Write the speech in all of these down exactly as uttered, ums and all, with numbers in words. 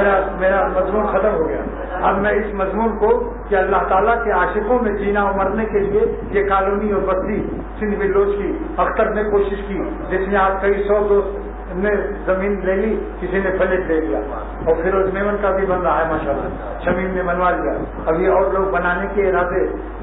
میرا میرا مضمون ختم ہو گیا. اب میں اس مضمون کو کہ اللہ تعالیٰ کے عاشقوں میں جینا و مرنے کے لیے یہ کالونی اور بستی سندھ بلوچ کی اختر نے کوشش کی، جس نے آج کئی سو دوست نے زمین لے لی، کسی نے فلیٹ لے لیا، اور فیروز میمن کا بھی بن رہا ہے ماشاءاللہ، شمیم نے بنوا لیا. اب یہ اور لوگ بنانے کے ارادے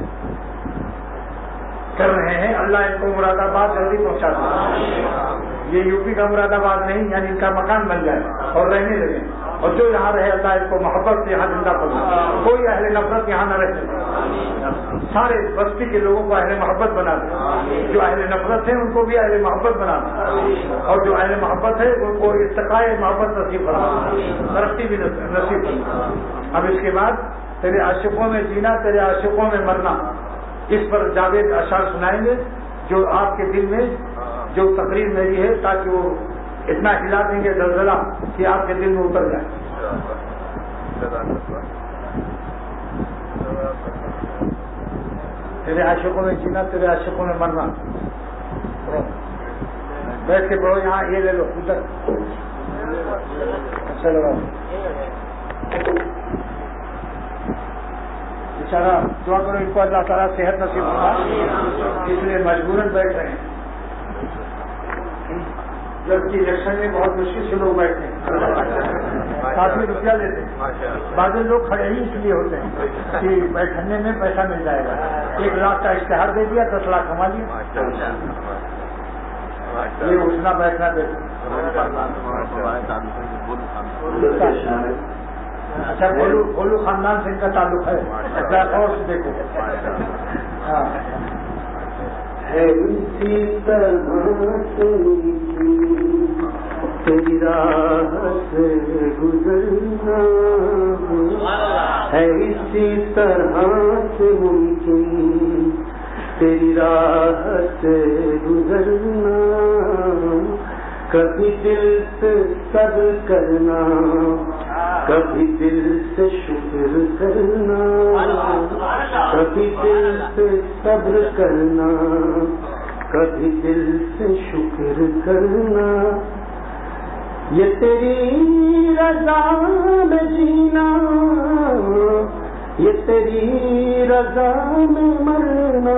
کر رہے ہیں. اللہ ان کو مراد آباد جلدی پہنچا دے. یہ یو پی کا مراد آباد نہیں، یعنی ان کا مکان بن جائے اور رہنے لگے، اور جو یہاں رہے اللہ ان کو محبت سے یہاں زندہ کرے. کوئی اہل نفرت یہاں نہ رہے، سارے بستی کے لوگوں کو اہل محبت بنا دے. جو اہل نفرت ہیں ان کو بھی اہل محبت بنا دے، اور جو اہل محبت ہے ان کو ارتقائے محبت نصیب فرما، ترقی بھی نصیب فرما. اب اس کے بعد تیرے عاشقوں میں جینا، تیرے عاشقوں میں مرنا، اس پر جاوید اشعار سنائیں گے جو آپ کے دل میں جو تقریر میری ہے، تاکہ وہ اتنا ہلا دیں گے زلزلہ کہ آپ کے دل میں اتر جائے. تیرے عاشقوں میں جینا، تیرے عاشقوں میں مرنا. بیٹھ کے پڑھو، یہاں یہ لے لو ادھر. چلو بیچارہ دعا کرو ان کو اللہ تعالیٰ صحت نصیب ہوگا، اس لیے مجبوراً بیٹھ رہے ہیں. جبکہ الیکشن میں بہت مشکل سے لوگ بیٹھتے ہیں، کافی روپیہ لیتے ہیں. بعض لوگ کھڑے ہی اس لیے ہوتے ہیں کہ بیٹھنے میں پیسہ مل جائے گا. ایک لاکھ کا اشتہار دے دیا، دس لاکھ کما لیا. یہ اٹھنا بیٹھنا دیتے. اچھا بولو بولو خاندان سے ان کا تعلق ہے، اور سے دیکھو. ہاں ہے اسی طرح تیری راہ سے گزرنا، ہے اسی طرح سے ممکن تیری راہ سے گزرنا. کبھی دل سے صبر کرنا، کبھی دل سے شکر کرنا، کبھی دل سے صبر کرنا، کبھی دل سے شکر کرنا. یہ تیری رضا میں جینا، یہ تیری رضا میں مرنا،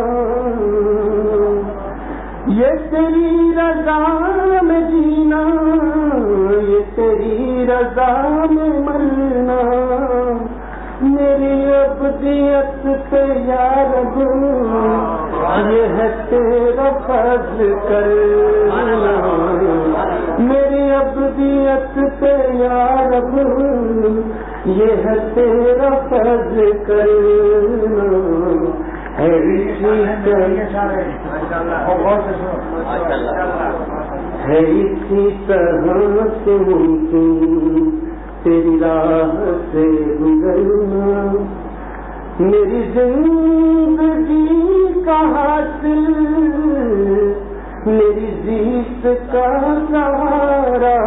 یہ تیری رضا میں جینا، یہ تیری رضا میں مرنا. میری ابدیت پہ یا رب یہ ہے تیرا فضل کرنا، میری ابدیت پہ یا رب یہ ہے تیرا فضل کرنا. ہے اسی طرح سے ممکن تیری راہ سے گزرنا. میری زندگی کا حاصل، میری زیست کا سہارا،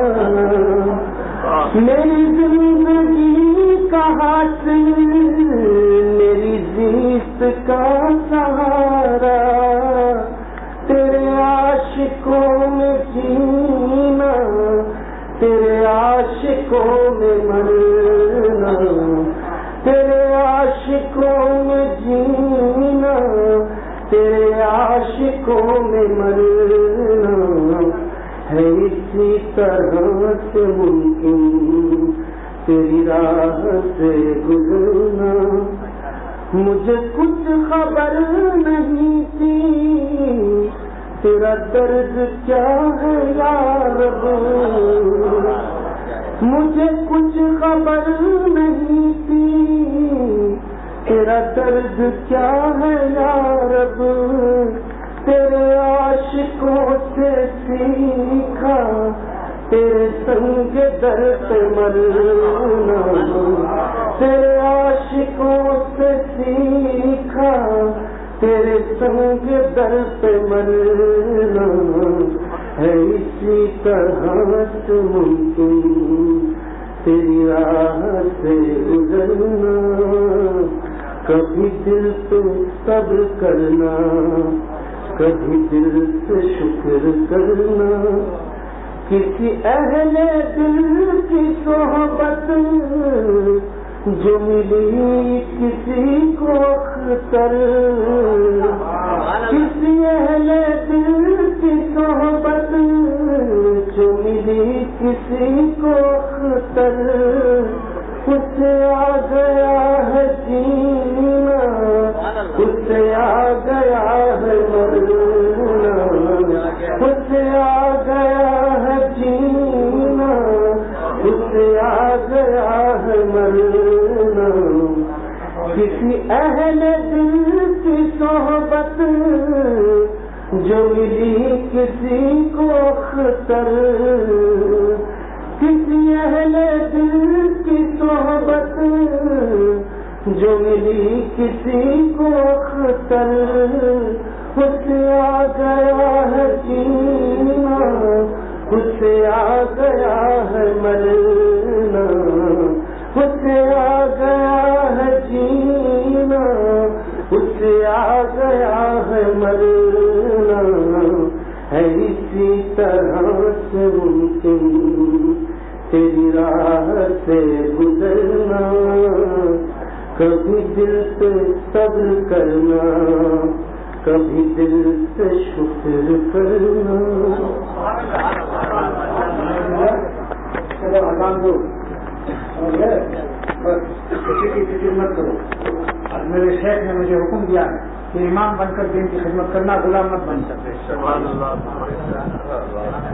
میری زندگی کا حاصل، میری زیست کا سہارا. تیرے عاشقوں میں جینا، تیرے عاشقوں میں مرنا، تیرے عاشقوں میں جینا، تیرے عاشقوں میں مرنا. ہے اسی طرح سے ممکن تیری راہ سے گزرنا. مجھے کچھ خبر نہیں تھی تیرا درد کیا ہے یا رب، مجھے کچھ خبر نہیں تھی تیرا درد کیا ہے یا رب. تیرے عاشقوں سے سیکھا تیرے سنگ در پہ مرنا، تیرے عاشقوں سے سیکھا تیرے سنگ در پہ مرنا. ہے اسی طرح سے ممکن تیری راہ سے گزرنا. کبھی دل سے صبر کرنا، کبھی دل سے شکر کرنا. کسی اہل دل کی صحبت جو ملی کسی کو اختر، کسی اہل دل کی صحبت جو ملی کسی کو اختر، اس سے آ گیا ہے جینا، اس سے آ گیا ہے مرنا، اس سے آ گیا ہے جینا، اس سے آ گیا ہے مرنا، کسی اہل دل کی صحبت جو ملی کسی کو اختر، کسی اہل دل کی صحبت جو ملی کسی کو اختر، اس سے آ گیا ہے جینا، اس سے آ گیا ہے مرنا، اس سے آ گیا ہے جینا، اس سے آ گیا ہے مرنا، ہے اسی طرح سے ممکن تیری راہ سے گزرنا، کبھی دل سے صبر کرنا، کبھی دل سے شکر کرنا۔ چلو اذان دو، بس کسی کی فکر مت کرو۔ میرے شیخ نے مجھے حکم دیا ہے کہ امام بن کر دین کی خدمت کرنا، غلام مت بن سکتے۔